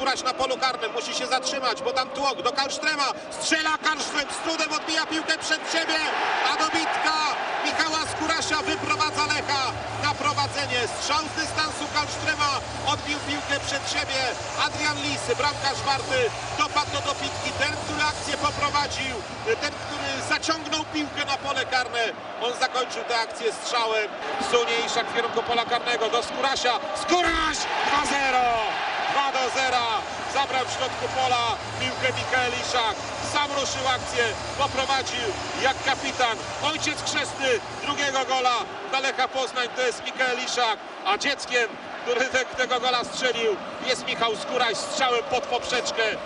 Skóraś na polu karnym, musi się zatrzymać, bo tam tłok do Kallströma, strzela Kallström, z trudem odbija piłkę przed siebie, a dobitka Michała Skórasia wyprowadza Lecha na prowadzenie. Strzał z dystansu Kallströma, odbił piłkę przed siebie. Adrian Lis, bramkarz Warty, dopadł do dobitki. Ten, który akcję poprowadził, ten, który zaciągnął piłkę na pole karne, on zakończył tę akcję strzałem. Sunie Iszak w kierunku pola karnego do Skórasia. Skóraś 2-0! 2-0. Zabrał w środku pola piłkę Mikael Iszak. Sam ruszył akcję, poprowadził jak kapitan. Ojciec chrzestny drugiego gola dla Lecha Poznań to jest Mikael Iszak, a dzieckiem, który tego gola strzelił, jest Michał Skóraś strzałem pod poprzeczkę.